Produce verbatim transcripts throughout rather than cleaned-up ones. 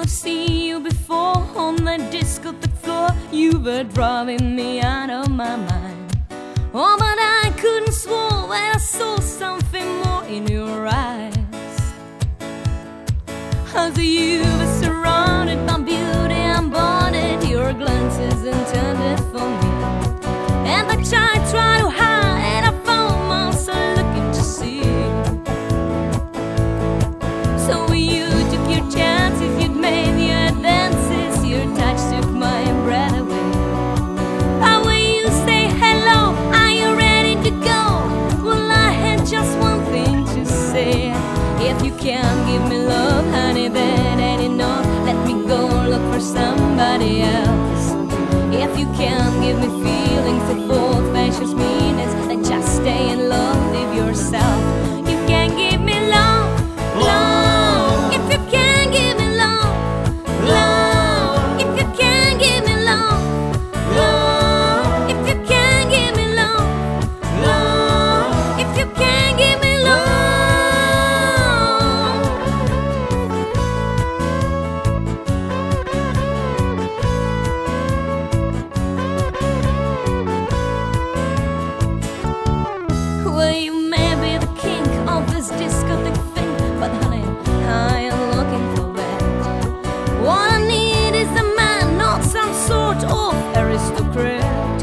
have seen you before on the discotheque floor. You were driving me out of my mind. Oh, but I couldn't swallow when I saw something more in your eyes. As you were surrounded by beauty and bonded, your glances intended for me. And the child tried to hide, and I found myself looking to see. So you took your chances, you'd made your advances, your touch took my breath away. But when you say hello, are you ready to go? Well, I had just one thing to say. If you can't give me love, honey, then ain't enough. Let me go look for somebody else. If you can't give me feelings that both fashions meanings, then just stay in love, live yourself. You can't give me love, love. If you can't give me love, love. If you can't give me love, love. If you can't give me love, love. If you can't give me love. Well, you may be the king of this discotheque thing, but honey, I am looking for that. What I need is a man, not some sort of aristocrat.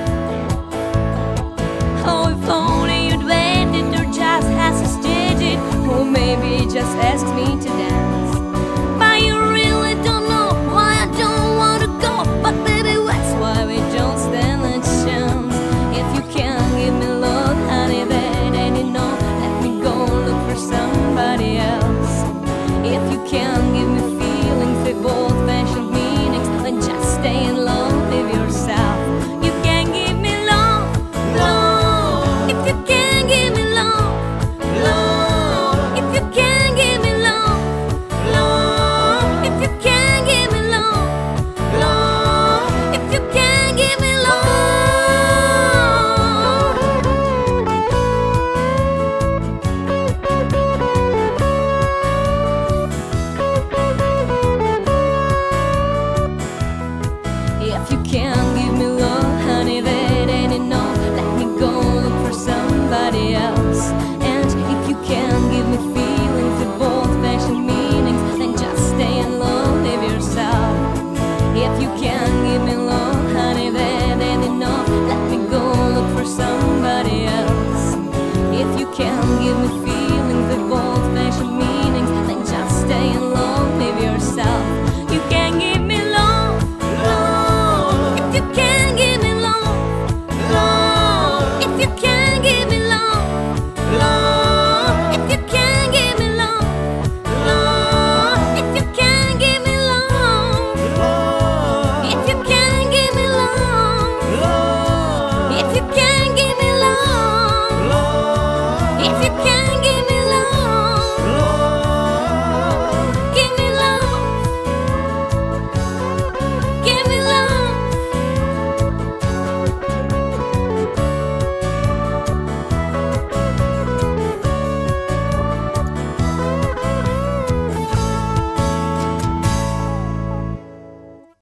Oh, if only you'd waited or just hesitated, or maybe just asked me to dance. But you really don't know why I don't want to go. But baby, that's why we don't stand a chance. If you can't give me love, honey, then ain't enough. Let me go look for somebody else. If you can't give me